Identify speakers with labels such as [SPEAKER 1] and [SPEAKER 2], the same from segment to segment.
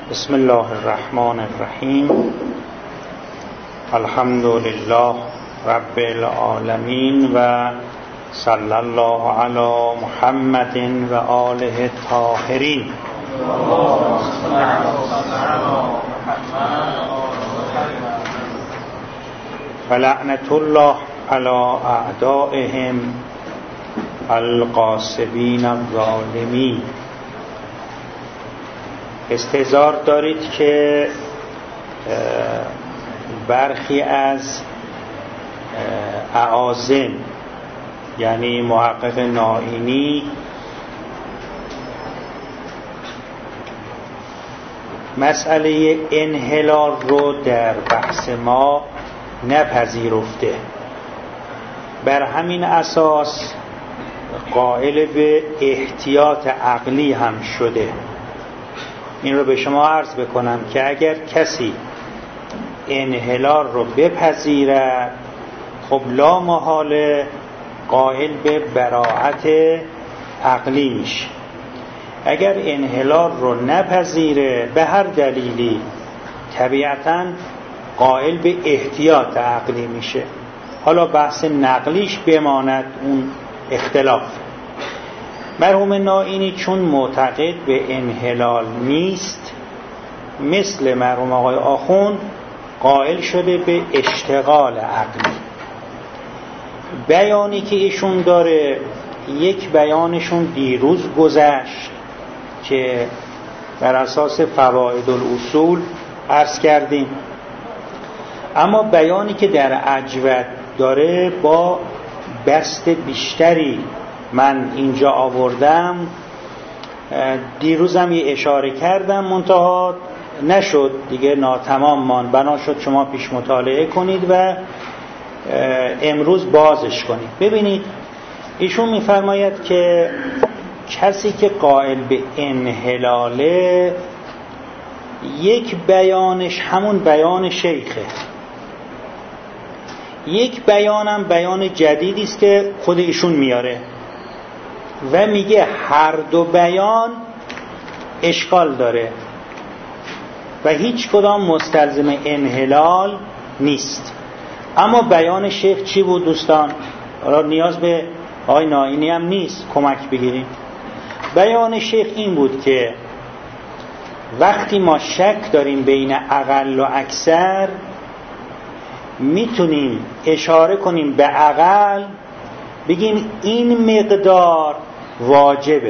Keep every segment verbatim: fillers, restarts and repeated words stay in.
[SPEAKER 1] بسم الله الرحمن الرحیم. الحمد لله رب العالمین و صلی الله علی محمد و آله الطاهرین. و لعنت الله علی اعدائهم الغاصبین الظالمین. استحضار دارید که برخی از اعاظم یعنی محقق نائینی مسئله انحلال رو در بحث ما نپذیرفته، بر همین اساس قائل به احتیاط عقلی هم شده. این رو به شما عرض بکنم که اگر کسی انحلال رو بپذیرد، خب لا محاله قائل به براعت عقلی میشه. اگر انحلال رو نپذیره به هر دلیلی، طبیعتاً قائل به احتیاط عقلی میشه. حالا بحث نقلیش بماند اون اختلاف. مرحوم نائینی چون معتقد به انحلال نیست، مثل مرحوم آقای آخوند قائل شده به اشتغال عقلی. بیانی که ایشون داره، یک بیانشون دیروز گذشت که بر اساس فواید الاصول عرض کردیم، اما بیانی که در اجود داره با بسط بیشتری من اینجا آوردم. دیروزم یه اشاره کردم منتها نشد دیگه، ناتمام مان، بنا شد شما پیش مطالعه کنید و امروز بازش کنید. ببینید ایشون میفرماید که کسی که قائل به انحلاله، یک بیانش همون بیان شیخه، یک بیانم بیان جدیدی است که خود ایشون میاره و میگه هر دو بیان اشکال داره و هیچ کدام مستلزم انحلال نیست. اما بیان شیخ چی بود دوستان؟ نیاز به آقای نائینی هم نیست کمک بگیریم. بیان شیخ این بود که وقتی ما شک داریم بین اقل و اکثر، میتونیم اشاره کنیم به اقل، بگیم این مقدار واجبه،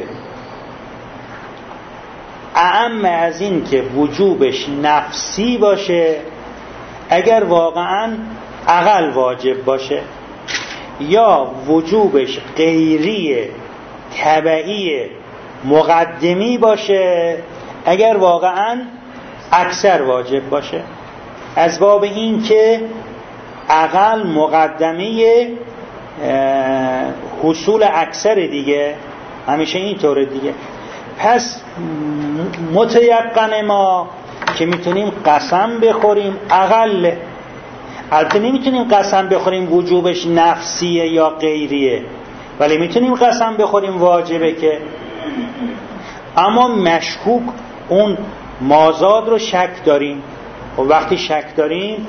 [SPEAKER 1] اعم از این که وجوبش نفسی باشه اگر واقعا اقل واجب باشه، یا وجوبش غیری تبعی مقدمی باشه اگر واقعا اکثر واجب باشه. از باب این که اقل مقدمه حصول اکثر دیگه، همیشه اینطوره دیگه. پس متیقن ما که میتونیم قسم بخوریم اقل، البته نمیتونیم قسم بخوریم وجوبش نفسیه یا غیریه، ولی میتونیم قسم بخوریم واجبه که. اما مشکوک اون مازاد رو شک داریم و وقتی شک داریم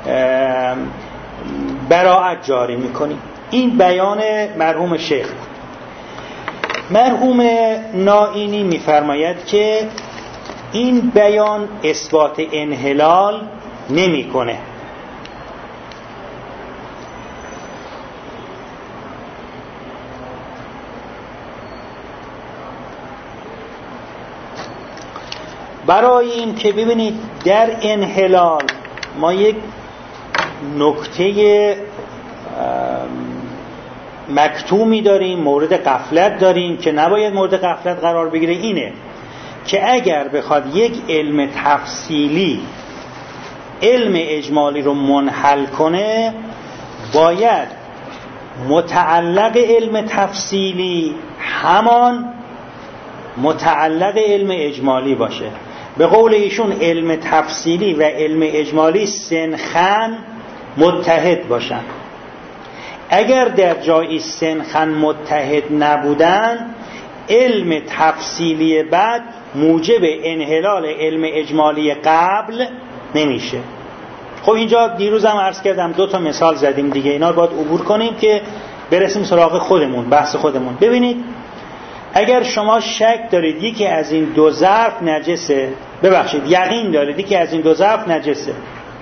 [SPEAKER 1] براعت جاری میکنیم. این بیان مرحوم شیخ بود. مرحوم نائینی میفرماید که این بیان اثبات انحلال نمیکنه. برای این که ببینید در انحلال ما یک نکته مکتومی داریم، مورد غفلت داریم که نباید مورد غفلت قرار بگیره. اینه که اگر بخواد یک علم تفصیلی علم اجمالی رو منحل کنه، باید متعلق علم تفصیلی همان متعلق علم اجمالی باشه. به قول ایشون علم تفصیلی و علم اجمالی سنخن متحد باشن. اگر در جایی سنخن متحد نبودن، علم تفصیلی بعد موجب انحلال علم اجمالی قبل نمیشه. خب اینجا دیروز هم عرض کردم دو تا مثال زدیم دیگه، اینا رو باید عبور کنیم که برسیم سراغ خودمون، بحث خودمون. ببینید اگر شما شک دارید یکی از این دو ظرف نجسه، ببخشید یقین دارید یکی از این دو ظرف نجسه،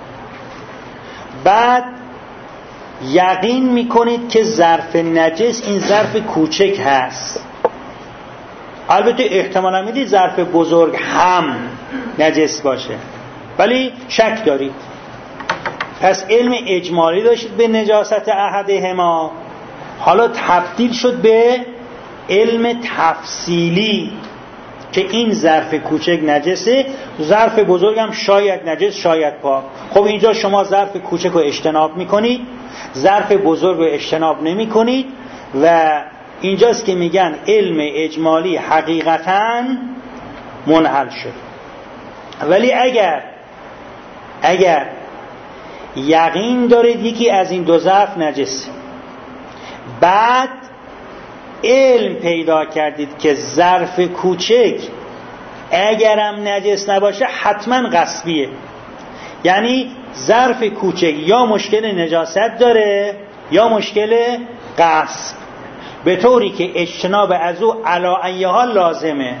[SPEAKER 1] بعد یقین میکنید که ظرف نجس این ظرف کوچک هست، البته احتمالا میدید ظرف بزرگ هم نجس باشه، ولی شک دارید، پس علم اجمالی داشتید به نجاست احدهما، حالا تبدیل شد به علم تفصیلی که این ظرف کوچک نجسه، ظرف بزرگ هم شاید نجس شاید پاک. خب اینجا شما ظرف کوچک رو اجتناب میکنید، ظرف بزرگ رو اجتناب نمی کنید و اینجاست که میگن علم اجمالی حقیقتاً منحل شد. ولی اگر اگر یقین دارید یکی از این دو ظرف نجس، بعد علم پیدا کردید که ظرف کوچک اگرم نجس نباشه حتما غصبیه، یعنی ظرف کوچک یا مشکل نجاست داره یا مشکل غصب، به طوری که اجتناب از او علی ای حال لازمه.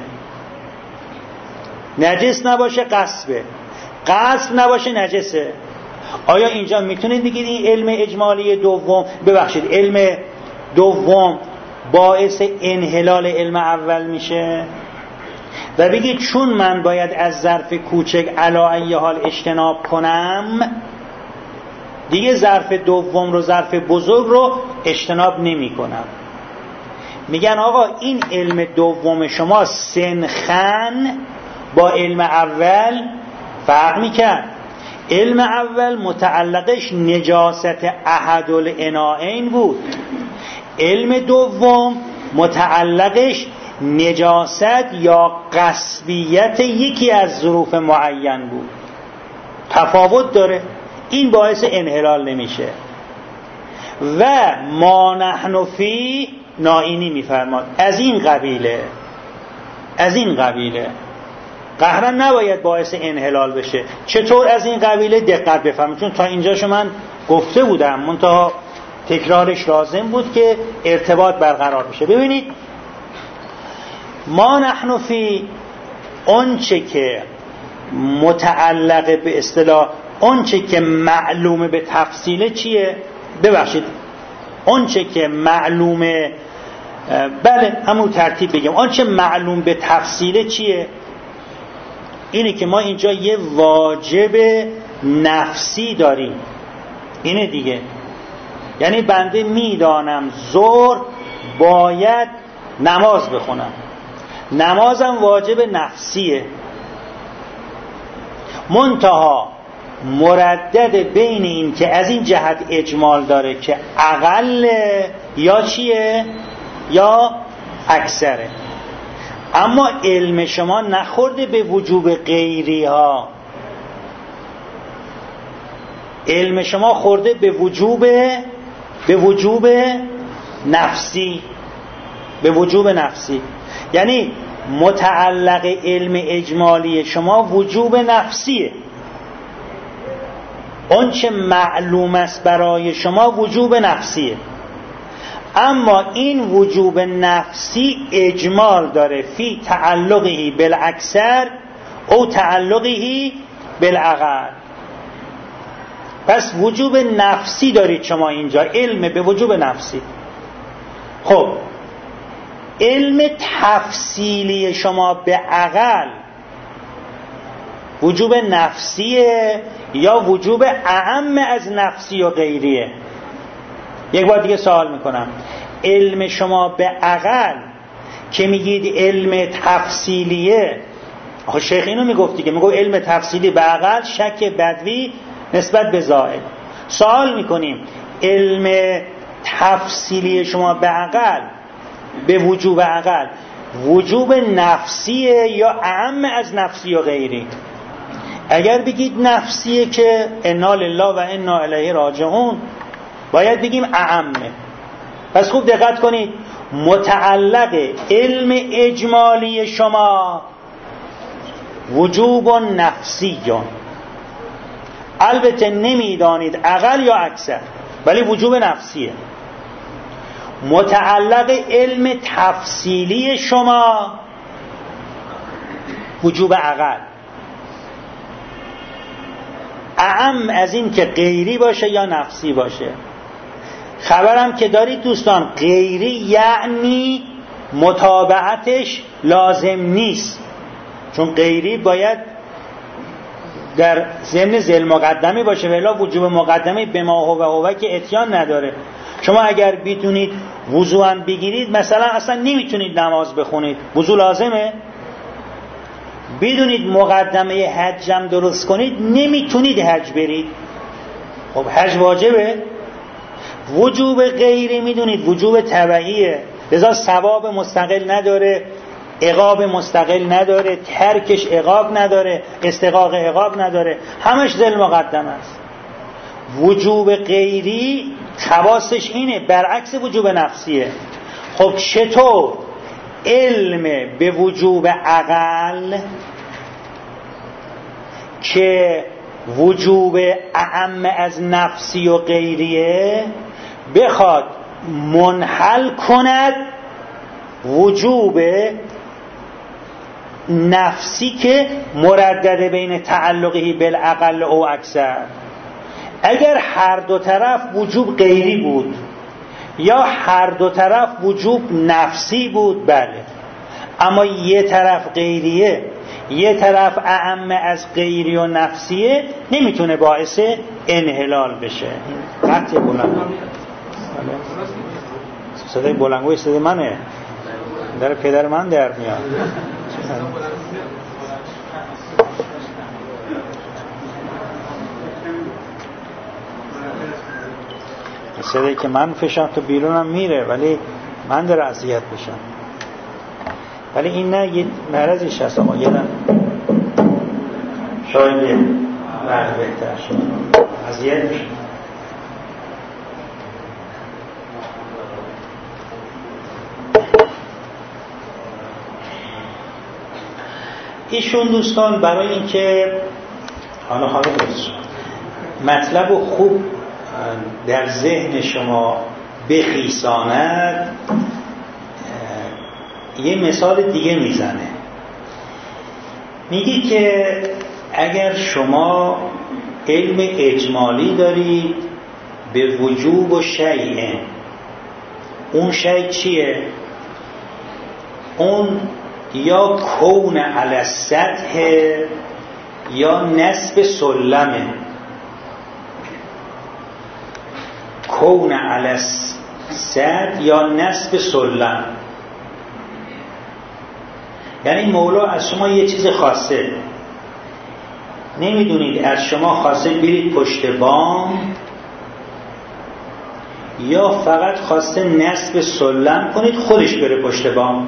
[SPEAKER 1] نجس نباشه غصبه، غصب نباشه نجسه. آیا اینجا میتونید بگید این علم اجمالی دوم، ببخشید علم دوم باعث انحلال علم اول میشه و بگید چون من باید از ظرف کوچک علی ای حال اجتناب کنم دیگه ظرف دوم رو ظرف بزرگ رو اجتناب نمی کنم؟ میگن آقا این علم دوم شما سنخن با علم اول فرق میکرد. علم اول متعلقش نجاست احد الاناین بود، علم دوم متعلقش نجاست یا غصبیت یکی از ظروف معین بود. تفاوت داره، این باعث انحلال نمیشه. و ما نحن فی نائینی میفرماد از این قبیله، از این قبیله قهرن نباید باعث انحلال بشه. چطور از این قبیله؟ دقت بفرمایید، چون تا اینجاشو من گفته بودم منتها تکرارش لازم بود که ارتباط برقرار بشه. ببینید ما نحن فی اونچه که متعلق به اصطلاح اونچه که معلومه به تفصیله چیه؟ ببخشید اونچه که معلومه، بله همون ترتیب بگم، اونچه معلوم به تفصیله چیه؟ اینه که ما اینجا یه واجب نفسی داریم، اینه دیگه. یعنی بنده میدانم ظهر باید نماز بخونم، نمازم واجب نفسیه، منتها مردد بین این که از این جهت اجمال داره که اقل یا چیه یا اکثره. اما علم شما نخورده به وجوب غیری ها، علم شما خورده به وجوب به وجوب نفسی، به وجوب نفسی. یعنی متعلق علم اجمالی شما وجوب نفسیه، اون چه معلوم است برای شما وجوب نفسیه. اما این وجوب نفسی اجمال داره فی تعلقی بالاکثر او تعلقی بالاقل. پس وجوب نفسی دارید شما اینجا، علم به وجوب نفسی. خب علم تفصیلی شما به اقل وجوب نفسیه یا وجوب اعم از نفسی و غیریه؟ یک بار دیگه سوال میکنم، علم شما به اقل که میگید علم تفصیلیه، آخه شیخ اینو میگفت دیگه، میگفت علم تفصیلی به اقل شک بدوی نسبت به زائد. سوال میکنیم علم تفصیلی شما به اقل به وجوب اقل وجوب نفسیه یا اعم از نفسی و غیری؟ اگر بگید نفسیه که انا لله و انا الیه راجعون باید بگیم اعمه. پس خوب دقت کنید، متعلق علم اجمالی شما وجوب نفسی. البته نمیدانید اقل یا اکثر، ولی وجوب نفسیه. متعلق علم تفصیلی شما وجوب اقل، اعم از این که غیری باشه یا نفسی باشه. خبرم که دارید دوستان، غیری یعنی متابعتش لازم نیست، چون غیری باید در ضمن ذل مقدمی باشه، ولی وجوب مقدمی به ما هو و هو که اتیان نداره. شما اگر بدونید وضو هم بگیرید، مثلا اصلا نمیتونید نماز بخونید، وضو لازمه. بدونید مقدمه حج هم درست کنید، نمیتونید حج برید، خب حج واجبه. وجوب غیری میدونید وجوب تبعیه، لذا ثواب مستقل نداره، عقاب مستقل نداره، ترکش عقاب نداره، استحقاق عقاب نداره، همش ذل مقدم است. وجوب غیری خواصش اینه، برعکس وجوب نفسیه. خب چطور علم به وجوب اقل که وجوب اعم از نفسی و غیریه بخواد منحل کند وجوب نفسی که مردده بین تعلقی بالاقل او اکثر؟ اگر هر دو طرف وجوب غیری بود یا هر دو طرف وجوب نفسی بود، بله، اما یه طرف غیریه یه طرف اعم از غیری و نفسیه، نمیتونه باعث انحلال بشه. قطع بلند صدای بلنگوی صدای منه، در پدر من در میاد. صدایی که من فشم تو بیرونم میره، ولی من در اذیت بشم. ولی این نه یه مرضیش هست، اما یه نه شاید یه مرد بهتر شد اذیت میشه. ایشون دوستان برای اینکه حالا حالا مطلب رو خوب در ذهن شما بخیساند، یه مثال دیگه میزنه. میگی که اگر شما علم اجمالی دارید به وجوب و شیء، اون شیء چیه؟ اون یا کون علی السطح یا نصب سلمه. کون علی السطح یا نصب سلم، یعنی مولا از شما یه چیز خاصه، نمیدونید از شما خواسته برید پشت بام یا فقط خواسته نصب سلم کنید خودش بره پشت بام.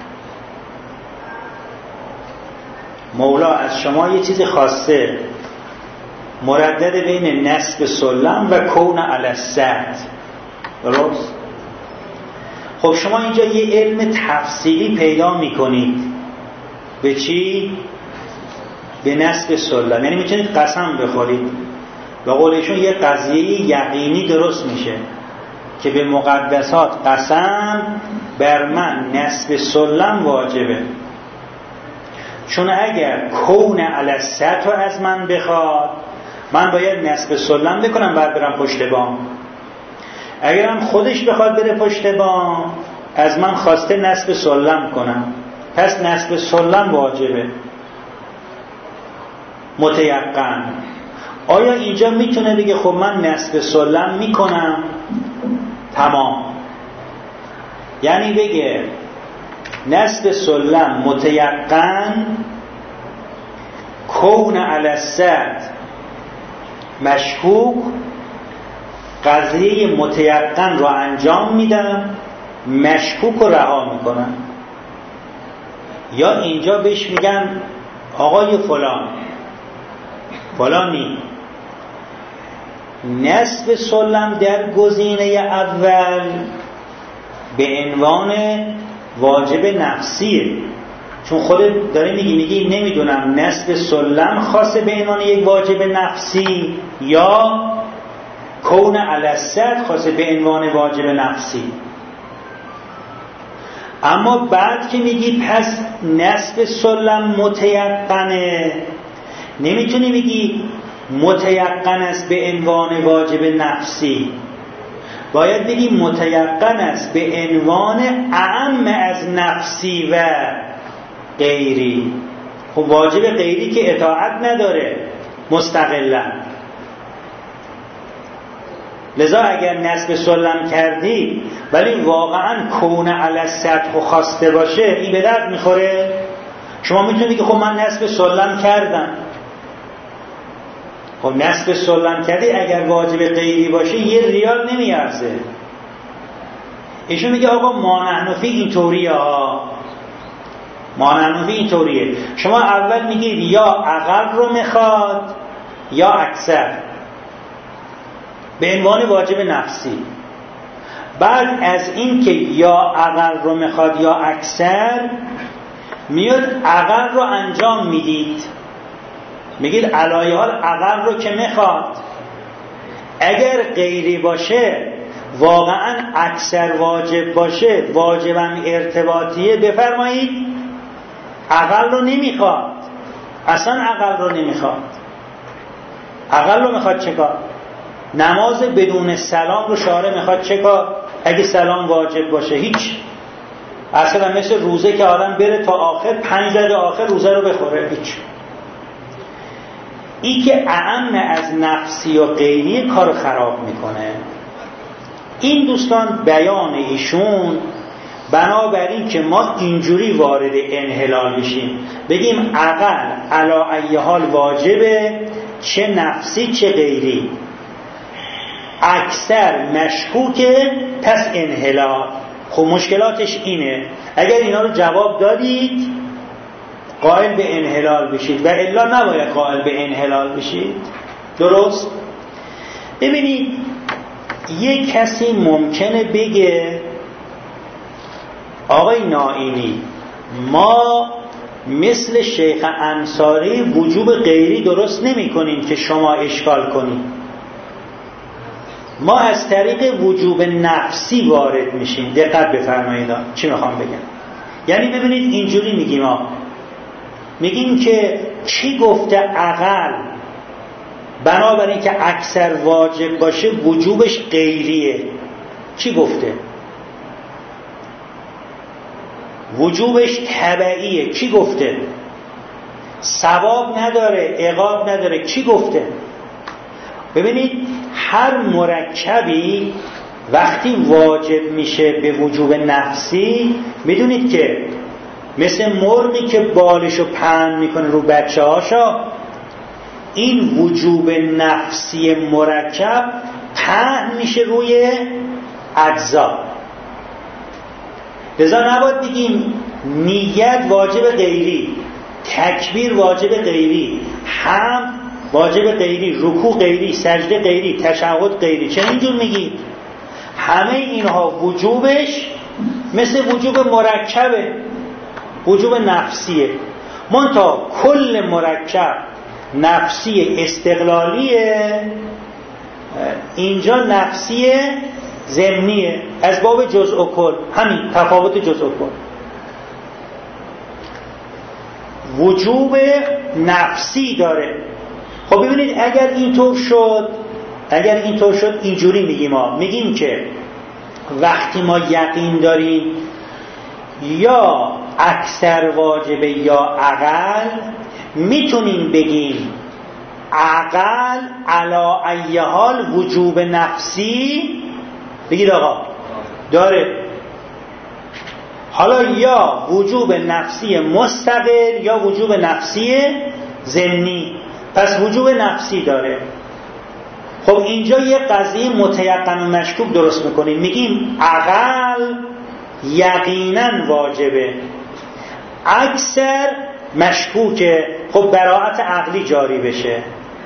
[SPEAKER 1] مولا از شما یه چیز خاصه، مردد بین نصب سلم و کون علی السطح، درست؟ خب شما اینجا یه علم تفصیلی پیدا میکنید. به چی؟ به نصب سلم. یعنی میتونید قسم بخورید، و قولشون یه قضیه یقینی درست میشه که به مقدسات قسم بر من نصب سلم واجبه، چون اگر کون علی السطح از من بخواد، من باید نصب سلم بکنم بعد برم پشت بام. اگرم خودش بخواد بره پشت بام، از من خواسته نصب سلم کنم، پس نصب سلم واجبه متیقن. آیا اینجا میتونه بگه خب من نصب سلم میکنم تمام؟ یعنی بگه نصب سلم متیقن، کون علی السطح مشکوک، قضیه متیقن رو انجام میدم، مشکوک رو رها میکنم؟ یا اینجا بهش میگم آقای فلان فلانی، نصب سلم در گزینه اول به عنوان واجب نفسیه، چون خودت داری میگی میگی نمیدونم نصب سلم خاصه به عنوان یک واجب نفسی یا کون علی السطح خاصه به عنوان واجب نفسی. اما بعد که میگی پس نصب سلم متیقنه، نمیتونی بگی متیقن است به عنوان واجب نفسی، باید بگی متیقن است به عنوان اعم از نفسی و غیری. خب واجب غیری که اطاعت نداره مستقلا، لذا اگر نصب سلم کردی ولی واقعا کون علی السطح خواسته باشه این به درد میخوره؟ شما میتونی که خب من نصب سلم کردم، خب نصب سلم کردی اگر واجب غیری باشه یه ریال نمیارزه. ایشون میگه آقا مانحنفی اینطوریه ها، مانحنفی اینطوریه، شما اول میگید یا اقل رو میخواد یا اکثر به عنوان واجب نفسی، بعد از این که یا اقل رو میخواد یا اکثر میاد اقل رو انجام میدید، میگید علایه حال اقل رو که میخواد، اگر غیری باشه واقعا اکثر واجب باشه واجبم ارتباطیه بفرمایید اقل رو نمیخواد، اصلا اقل رو نمیخواد. اقل رو میخواد چه کار؟ نماز بدون سلام رو شارع میخواد چه کار؟ اگه سلام واجب باشه هیچ، اصلا مثل روزه که آدم بره تا آخر پنج دقیقه آخر روزه رو بخوره هیچ. ای که اعم از نفسی و غیری کار خراب میکنه. این دوستان بیان ایشون بنابراین که ما اینجوری وارد انحلال بشیم بگیم اقل علا ای حال واجبه، چه نفسی چه غیری، اکثر مشکوکه پس انحلال. خب مشکلاتش اینه، اگر اینا رو جواب دادید قائل به انحلال بشید و الا نباید قائل به انحلال بشید. درست؟ ببینید یک کسی ممکنه بگه آقای نائینی ما مثل شیخ انصاری وجوب غیری درست نمی کنیم که شما اشکال کنید، ما از طریق وجوب نفسی وارد میشیم. دقت بفرمایید چی میخوام بگم. یعنی ببینید اینجوری میگیم ما میگیم که چی گفته اقل بنابراین که اکثر واجب باشه وجوبش غیریه، چی گفته؟ وجوبش تبعیه، چی گفته؟ ثواب نداره عقاب نداره، چی گفته؟ ببینید هر مرکبی وقتی واجب میشه به وجوب نفسی، میدونید که مثل مرغی که بالشو پهن میکنه رو بچه هاشا، این وجوب نفسی مرکب پهن میشه روی اجزا. لذا نباید بگیم نیت واجب غیری، تکبیر واجب غیری، حمد واجب غیری، رکوع غیری، سجده غیری، تشهد غیری. چه اینجور میگی؟ همه اینها وجوبش مثل وجوب مرکبه، وجوب نفسیه. منتها کل مرکب نفسی استقلالیه، اینجا نفسی ضمنیه، از باب جزء و کل، همین تفاوت جزء و کل. وجوب نفسی داره. خب ببینید اگر اینطور شد، اگر اینطور شد اینجوری میگیم ما میگیم که وقتی ما یقین داریم یا اکثر واجبه یا اقل، میتونیم بگیم اقل علا ای حال وجوب نفسی بگید آقا داره. حالا یا وجوب نفسی مستقل یا وجوب نفسی ضمنی، پس وجوب نفسی داره. خب اینجا یه قضیه متیقن و مشکوک درست میکنیم، میگیم اقل یقینا واجبه، اکثر مشکوکه، خب براءت عقلی جاری بشه.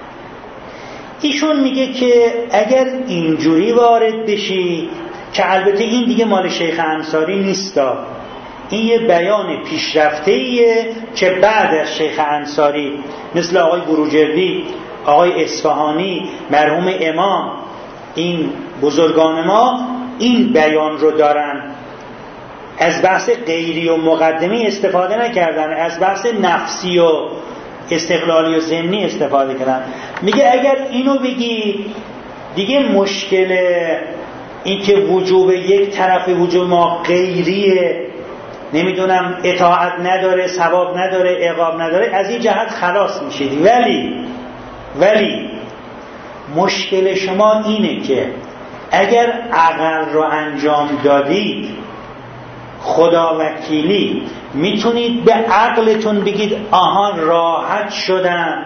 [SPEAKER 1] ایشون میگه که اگر اینجوری وارد بشی، که البته این دیگه مال شیخ انصاری نیستا، این یه بیان پیشرفته‌ایه که بعد از شیخ انصاری مثل آقای بروجردی، آقای اصفهانی، مرحوم امام، این بزرگان ما این بیان رو دارن. از بحث غیری و مقدمی استفاده نکردن، از بحث نفسی و استقلالی و ضمنی استفاده کردن. میگه اگر اینو بگی دیگه مشکل این که وجوب یک طرف وجوب ما غیریه، نمیدونم اطاعت نداره، ثواب نداره، عقاب نداره، از این جهت خلاص میشید. ولی ولی مشکل شما اینه که اگر عقل رو انجام دادید، خدا وکیلی، میتونید به عقلتون بگید آها راحت شدم.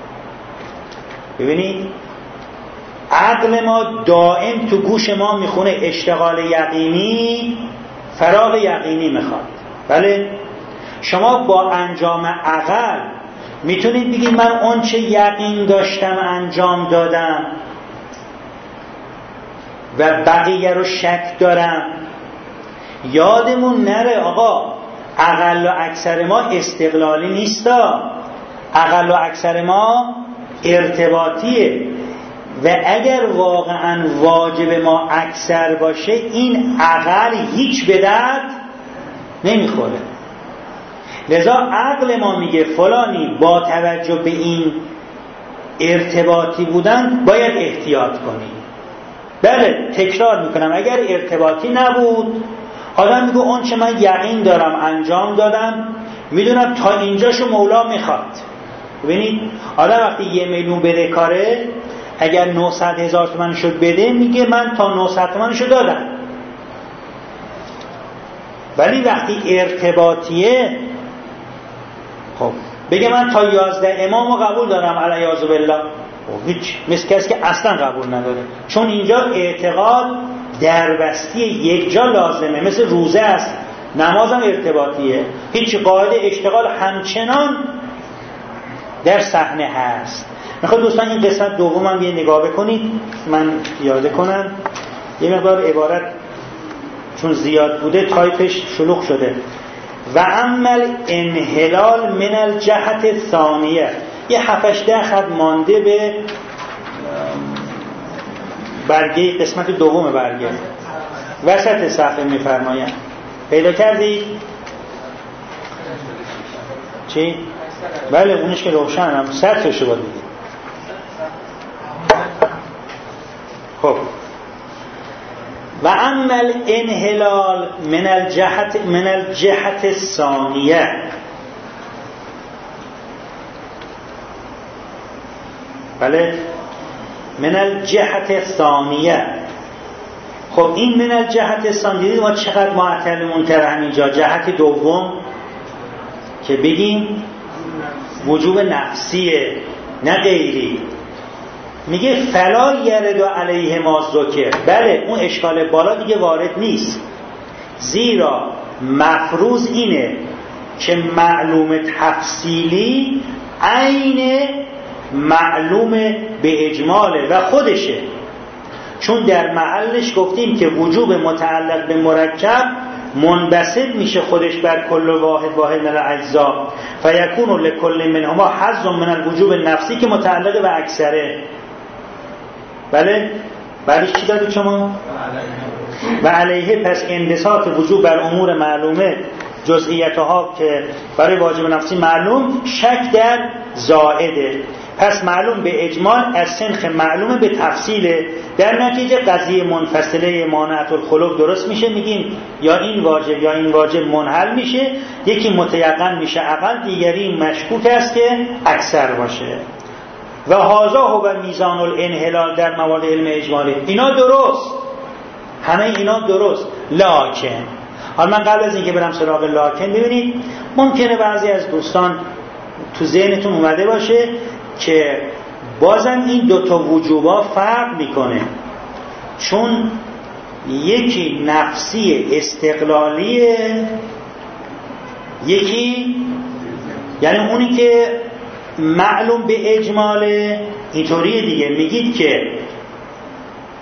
[SPEAKER 1] ببینید عقل ما دائم تو گوش ما میخونه اشتغال یقینی، فراغ یقینی میخواد. بله شما با انجام عقل میتونید بگید من اون چه یقین داشتم انجام دادم و بقیه رو شک دارم. یادمون نره آقا اقل و اکثر ما استقلالی نیستا، اقل و اکثر ما ارتباطیه و اگر واقعا واجب ما اکثر باشه این اقل هیچ به درد نمیخوره. لذا عقل ما میگه فلانی با توجه به این ارتباطی بودن باید احتیاط کنی. بله تکرار میکنم اگر ارتباطی نبود آدم میگه اون چه من یقین دارم انجام دادم، میدونم تا اینجاشو مولا میخواد. ببینید آدم وقتی یه میلیون بده کاره اگر نهصد هزار تومنشو بده میگه من تا نهصد تومنشو دادم. ولی وقتی ارتباطیه خب بگه من تا یازده امامو قبول دارم علیاذ بالله، هیچ مثل کسی که اصلا قبول نداره، چون اینجا اعتقاد دربستی یک جا لازمه، مثل روزه است، نمازم ارتباطیه، هیچ قاعده اشتغال همچنان در صحنه هست. میخواد دوستان این قسمت دومم یه نگاه بکنید، من یاده کنم یه مقدار عبارت چون زیاد بوده تایپش شلوغ شده. و عمل انحلال من الجهت ثانیه، یه هفتش ده خط مانده به برگه قسمت دوم برگه وسط صفحه میفرمایم. پیدا کردید؟ چی؟ بله اونش که روشن هم سطرشو باید بگید. خب و عمل انحلال من الجهت من الجهت الثانیه، بله من الجهت الثانیه. خب این من الجهت الثانیه ما چقدر معطل منکر همینجا. جهت دوم که بگیم وجوب نفسیه نه غیری، میگه فلا یرد علیه ما ذکر. بله اون اشکال بالا دیگه وارد نیست، زیرا مفروض اینه که معلوم تفصیلی عین معلوم به اجماله و خودشه، چون در محلش گفتیم که وجوب متعلق به مرکب منبسط میشه خودش بر کل واحد واحد من الاجزا فیکون لکل منهما حظ من الوجوب نفسی که متعلق به اکثره. بله بعدش چی دادید شما؟ و علیه پس انبساط وجوب بر امور معلومه جزئیاتها که برای واجب نفسی معلوم شک در زائده، پس معلوم به اجمال از سنخ معلومه به تفصیله. در نتیجه قضیه منفصله مانعت الخلق درست میشه، میگیم یا این واجب یا این واجب منحل میشه، یکی متیقن میشه اقل، دیگری مشکوک است که اکثر باشه. و هذا هو میزان الانحلال در موارد علم اجمالی. اینا درست، همه اینا درست. لکن حالا من قبل از اینکه برم سراغ لکن ببینید ممکنه بعضی از دوستان تو ذهنتون اومده باشه که بازم این دوتا وجوبا فرق میکنه، چون یکی نفسی استقلالیه، یکی یعنی اونی که معلوم به اجماله. اینطوریه دیگه، میگید که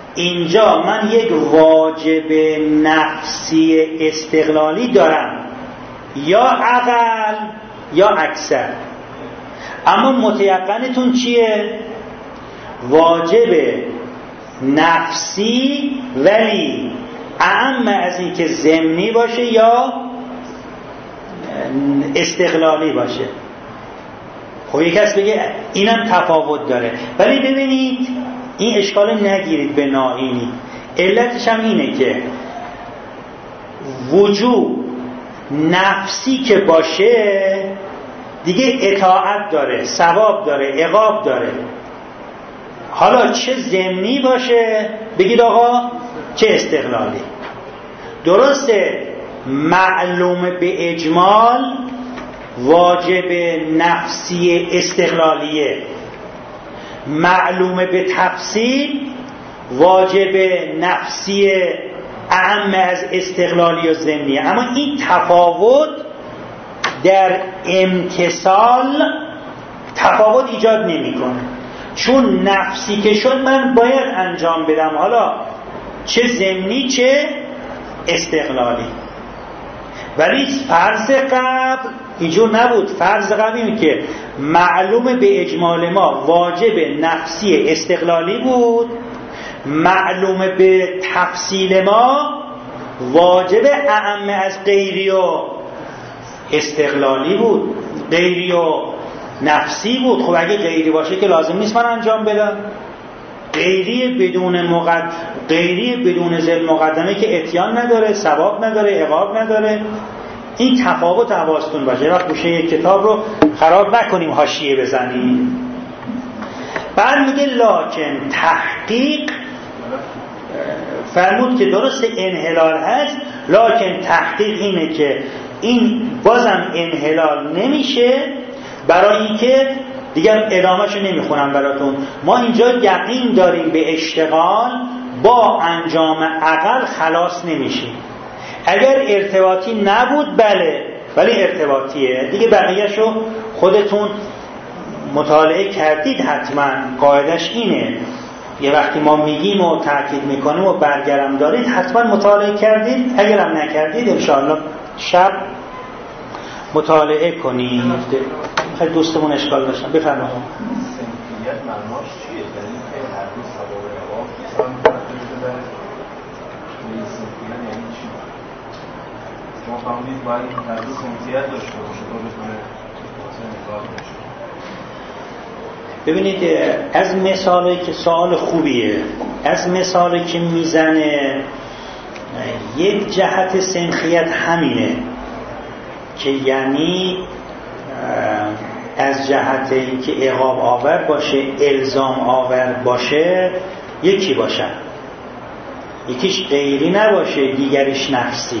[SPEAKER 1] اینجا من یک واجب نفسی استقلالی دارم، یا اقل یا اکثر. اما متیقنتون چیه؟ واجب نفسی ولی اعم از این که ضمنی باشه یا استقلالی باشه. خب یک کس بگه اینم تفاوت داره، ولی ببینید این اشکال نگیرید به ناینی. علتش هم اینه که وجوب نفسی که باشه دیگه اطاعت داره، ثواب داره، عقاب داره. حالا چه ضمنی باشه بگید آقا چه استقلالی. درسته معلوم به اجمال واجب نفسی استقلالیه، معلوم به تفصیل واجب نفسی اعم از استقلالی و ضمنیه. اما این تفاوت در امتصال تفاوت ایجاد نمیکنه، چون نفسی که شد من باید انجام بدم، حالا چه ضمنی چه استقلالی. ولی فرض قبل اینجور نبود. فرض قبل اینه که معلوم به اجمال ما واجب نفسی استقلالی بود، معلوم به تفصیل ما واجب اعم از غیری و استقلالی بود، غیری و نفسی بود. خب اگه غیری باشه که لازم نیست من انجام بدم. غیری بدون مقد... غیری بدون ذل مقدمه که اتیان نداره، ثواب نداره، عقاب نداره. این تفاوت حواستون باشه. وقت گوشه یک کتاب رو خراب نکنیم حاشیه بزنیم. بعد میگه لکن تحقیق فرمود که درست انحلال هست، لکن تحقیق اینه که این بازم انحلال نمیشه، برای اینکه دیگر ادامهشو نمیخونم براتون. ما اینجا یقین داریم به اشتغال با انجام اقل خلاص نمیشیم. اگر ارتباطی نبود بله، ولی ارتباطیه دیگه، بقیهشو خودتون مطالعه کردید حتما. قاعدش اینه، یه وقتی ما میگیم و تاکید میکنیم و برگرم دارید حتما مطالعه کردید. اگرم نکردید انشاءالله شب مطالعه کنید. خیلی دوستمون اشکال داشتن. بفرمایید.
[SPEAKER 2] سنخیت معناش چیه؟ یعنی که هر دو سبب عقاب سن بده سنخیت یعنی چی؟ شما فهمید باید هر دو سنخیت داشته باشه تا بتونه نگاه باشه.
[SPEAKER 1] ببینید از مثالی که سوال خوبیه، از مثالی که میزنه یک جهت سنخیت همینه که یعنی از جهت اینکه عقاب آور باشه، الزام آور باشه، یکی باشه، یکیش غیری نباشه دیگریش نفسی.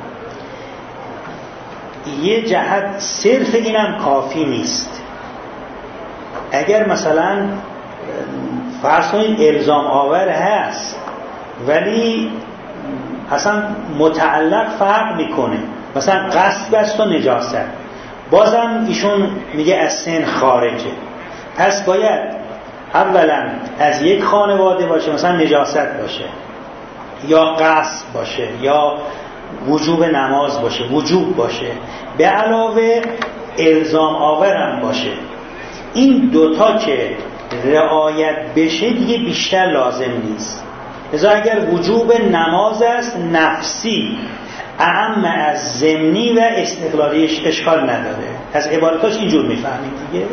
[SPEAKER 1] یه جهت صرف اینم کافی نیست. اگر مثلا فرض کنید الزام آور هست ولی اصلا متعلق فرق میکنه، مثلا قصد است و نجاست، بازم ایشون میگه از سن خارجه. پس باید اولا از یک خانواده باشه، مثلا نجاست باشه یا قصد باشه یا وجوب نماز باشه، وجوب باشه، به علاوه الزام آورم باشه. این دوتا که رعایت بشه دیگه بیشتر لازم نیست. لذا اگر وجوب نماز است نفسی اعم از ضمنی و استقلالیش اشکال نداره. از عبارتاش اینجور میفهمید دیگه.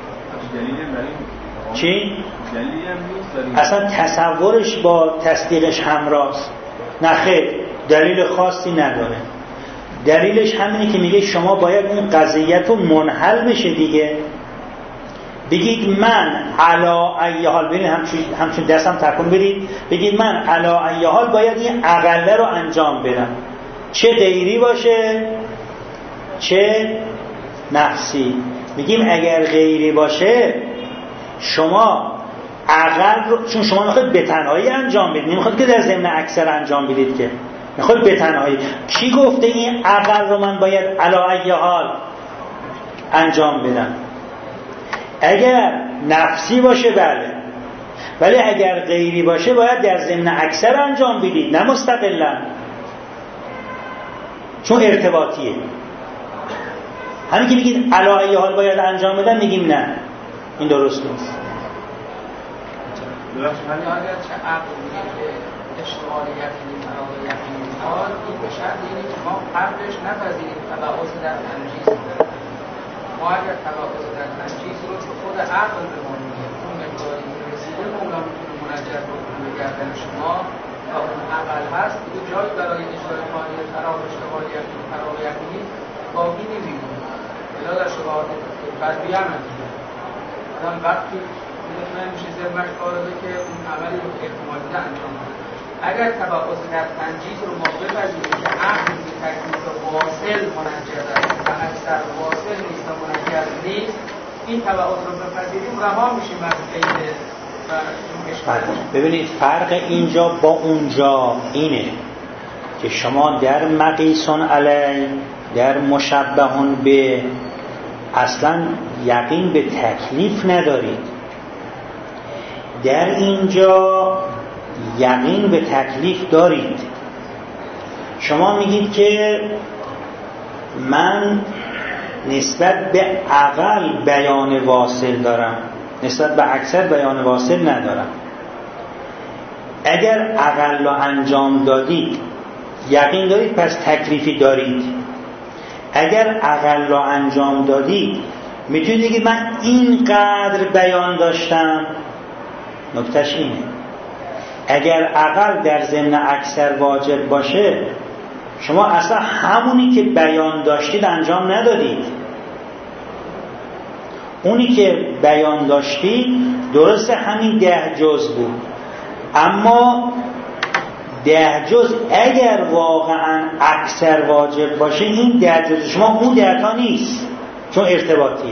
[SPEAKER 1] چی؟ اصلا تصورش با تصدیقش همراست. نه خیر، دلیل خاصی نداره. دلیلش همینه که میگه شما باید این قضیت رو منحل بشه دیگه. بگید من علا ای حال، ببین همچون همچون دستم تکون بدید، بگید من علا ای حال باید این اقله رو انجام بدم، چه غیری باشه چه نفسی. میگیم اگر غیری باشه شما اقل رو، چون شما میخواید به تنهایی انجام بدید، نمیخواید که در ضمن اکثر انجام بدید، که میخواید به تنهایی. کی گفته این اقل رو من باید علا ای حال انجام بدم؟ اگر نفسی باشه بله، ولی اگر غیری باشه باید در ضمن اکثر انجام بدید، نه مستقلا، چون ارتباطیه. همین که بگید علی ای حال باید انجام بدم، میگیم نه این درست نیست.
[SPEAKER 3] ولی اگر چه عقل میگه که اشتغال یقینی فراغ یقینی حال، این به شرط اینه که ما قبلش نپذیریم تبعض در تنجیز. ما اگر تبعض در تنجیز رو که خود عقل به ما میگه اون مقداری که رسیده مولا میتونه منجر بکنه به گردن شما و اون عقل هست دیگه جایی برای اجرای قانون فراغ اشتغال یقینی فراغ یقینی باقی نمیمونه. بلا در شبهات بدوی هم نمیشه. آدم وقتی نمیشه ذهنش قائله که اون عملی رو احتمال ده انجام بده. اگر تبعض در تنجیز رو ما بپذیریم که عقل به تکلیف واصل منجر است و اکثر واصل نیست و منجر نیست، این تبعض رو بپذیریم رها میشیم از قید و این اشکال.
[SPEAKER 1] ببینید فرق اینجا با اونجا اینه که شما در مقیسون علی، در مشبهون به، اصلا یقین به تکلیف ندارید. در اینجا یقین به تکلیف دارید. شما میگید که من نسبت به عقل بیان واصل دارم، نسبت به اکثر بیان واصل ندارم. اگر عقل رو انجام دادید یقین دارید، پس تکلیفی دارید. اگر عقل رو انجام دادید میتونید بگید من اینقدر بیان داشتم. نکتهش اینه اگر عقل در ضمن اکثر واجب باشه، شما اصلا همونی که بیان داشتید انجام ندادید. اونی که بیان داشتید درسته همین ده جز بود، اما ده جز اگر واقعا اکثر واجب باشه این ده جز شما اون ده تا نیست، چون ارتباطیه.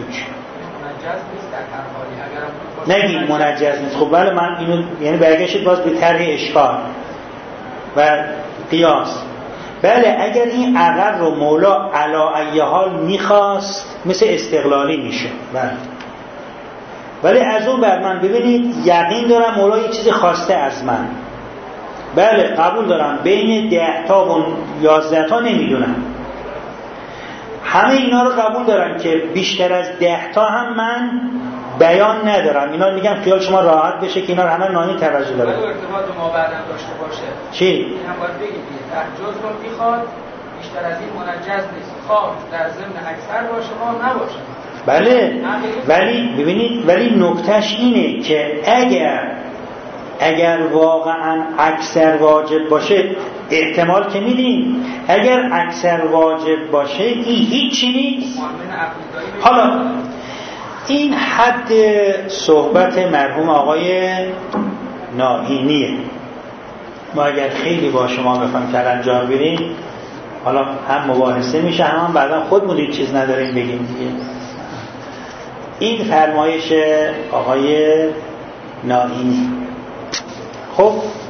[SPEAKER 1] نگید منجز نیست. خب بله من اینو یعنی برگشت باز به طرح اشکال و قیاس. بله اگر این عقل رو مولا علی ای حال میخواست مثل استقلالی میشه. بله ولی از اون بر من ببینید یقین دارم مولا یه چیزی خواسته از من. بله قبول دارم بین ده تا و یازده تا نمیدونم، همه اینا رو قبول دارم که بیشتر از ده تا هم من بیان ندارم. اینا میگم خیال شما راحت بشه که اینا رو همه نانی توجه داره.
[SPEAKER 3] ولی ارتباط ما بعداً داشته باشه.
[SPEAKER 1] چی؟
[SPEAKER 3] این هم باید بگید در جز رو میخواد بیشتر از این منجز نیست، خواه در ضمن اکثر باشه ما نباشه.
[SPEAKER 1] بله ولی ببینید ولی نکتهش اینه که اگر اگر واقعا اکثر واجب باشه احتمال که میدیم، اگر اکثر واجب باشه این هیچی نیست. حالا این حد صحبت مرحوم آقای ناهینیه. ما اگر خیلی با شما بخوایم کلنجار بریم حالا هم مباحثه میشه هم, هم بعدا خود مدید چیز نداریم بگیم دیگه. این فرمایش آقای ناهینی. خب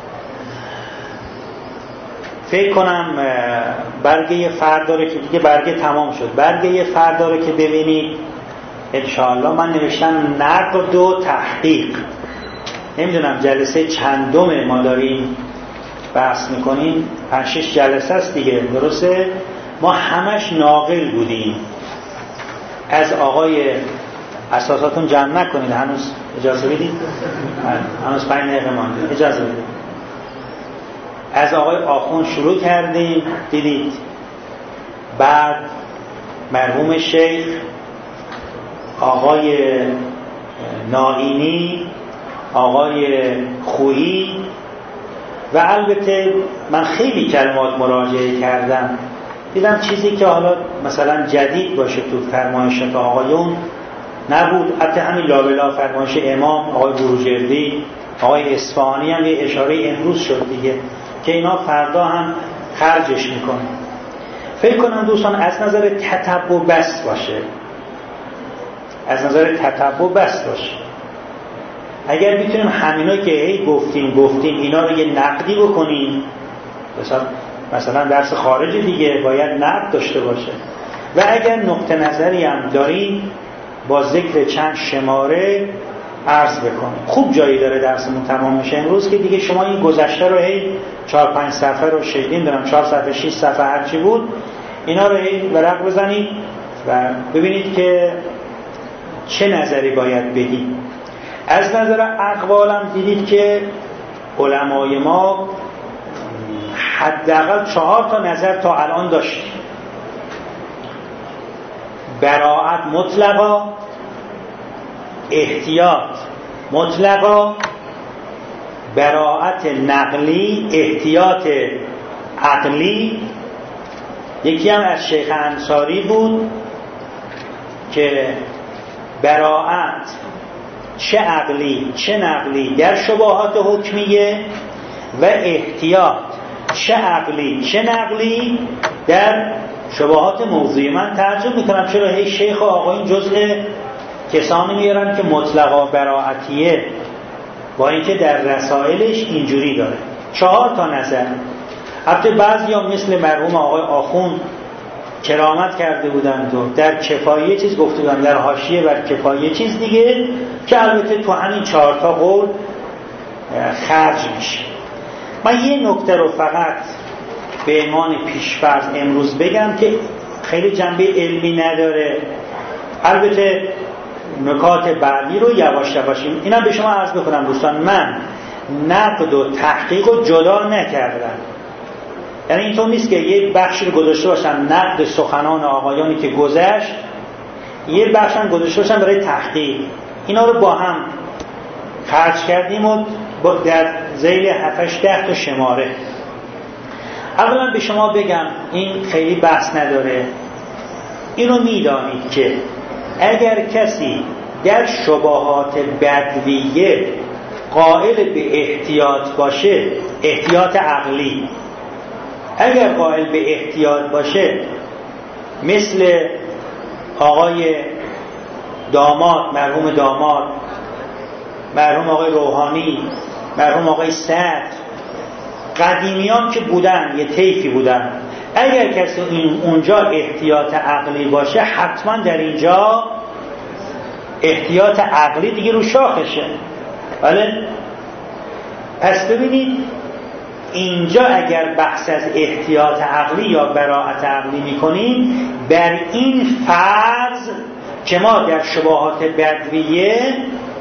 [SPEAKER 1] فکر کنم برگه فردا رو که دیگه برگه تمام شد، برگه فردا رو که ببینید انشاءالله من نوشتم نقد و تحقیق. نمیدونم جلسه چندم ما داریم بحث میکنیم، پنج شش جلسه است دیگه درسته؟ ما همش ناقل بودیم از آقای، اساساتون جمع نکنید هنوز، اجازه بدید هنوز پنج دقیقه مانده، اجازه بدید. از آقای آخوند شروع کردیم دیدید، بعد مرحوم شیخ، آقای ناینی، آقای خویی و البته من خیلی کلمات مراجعه کردم، دیدم چیزی که حالا مثلا جدید باشه تو فرمایشات آقایون نبود. حتی همین لابلا فرمایش امام آقای بروجردی، آقای اصفهانی هم یه اشاره امروز شد دیگه که اینا فردا هم خرجش میکنه. فکر کنم دوستان از نظر تتبع بس باشه، از نظر تتبع بس باشه. اگر میتونیم همینا که هی گفتیم گفتیم اینا رو یه نقدی بکنیم، مثلا مثلا درس خارج دیگه باید نقد داشته باشه، و اگر نقطه نظری هم داریم با ذکر چند شماره عرض بکنیم. خوب جایی داره درسمون تمام میشه امروز که دیگه شما این گذشته رو هی چهار پنج صفحه رو شدیم، دارم چهار صفحه شش صفحه هرچی بود اینا رو هی ورق بزنید و ببینید که چه نظری باید بدید. از نظر اقوالم دیدید که علمای ما حداقل چهار تا نظر تا الان داشتیم: براءت مطلقا، احتیاط مطلقا، براءت نقلی، احتیاط عقلی. یکی هم از شیخ انصاری بود که براءت چه عقلی چه نقلی در شبهات حکمیه و احتیاط چه عقلی چه نقلی در شبهات موضوعی. من تعجب میکنم چرا هی شیخ و آقایون جزء کسانی میارن که مطلقا براءتیه، با اینکه در رسائلش اینجوری داره چهار تا نظر. البته بعضی هم مثل مرحوم آقای آخوند کرامت کرده بودند و در کفایه چیز گفته بودند، در حاشیه بر کفایه چیز دیگه، که البته تو همین چهار تا قول خرج میشه. من یه نکته رو فقط به عنوان پیش‌فرض امروز بگم که خیلی جنبه علمی نداره، البته نکات بعدی رو یواش یواش اینم به شما عرض بکنم دوستان. من نقد و تحقیق رو جدا نکردم، یعنی اینطور نیست که یه بخشی رو گذاشته باشم نقد سخنان آقایانی که گذشت، یه بخش هم گذاشته باشم برای تحقیق. اینا رو با هم خرج کردیم و در ذیل هفت ده تا شماره. اولا به شما بگم، این خیلی بحث نداره، اینو میدانید که اگر کسی در شبهات بدویه قائل به احتیاط باشه، احتیاط عقلی، اگر قائل به احتیاط باشه، مثل آقای داماد، مرحوم داماد، مرحوم آقای روحانی، مرحوم آقای صدر، قدیمیان که بودن یه طیفی بودن، اگر کسی این اونجا احتیاط عقلی باشه، حتما در اینجا احتیاط عقلی دیگه رو شاخشه. بله؟ پس ببینید اینجا اگر بحث از احتیاط عقلی یا براءت عقلی میکنیم، بر این فرض که ما در شبهات بدویه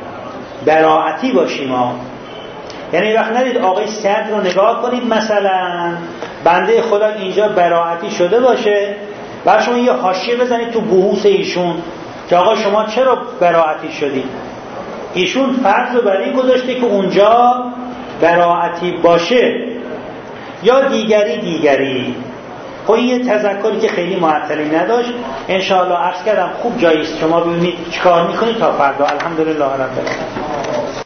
[SPEAKER 1] براءتی باشیم ها. یعنی وقت ندید آقای صدر رو نگاه کنید مثلا بنده خدا اینجا براءتی شده باشه، بعد شما یه حاشیه بزنید تو بحوث ایشون که آقا شما چرا براءتی شدید. ایشون فرض رو برای گذاشته که اونجا براءتی باشه یا دیگری دیگری. خب این یه تذکری که خیلی معطلی نداشت. انشاءالله عرض کردم خوب جاییست شما ببینید چیکار میکنید تا فردا. الحمدلله رب العالمین.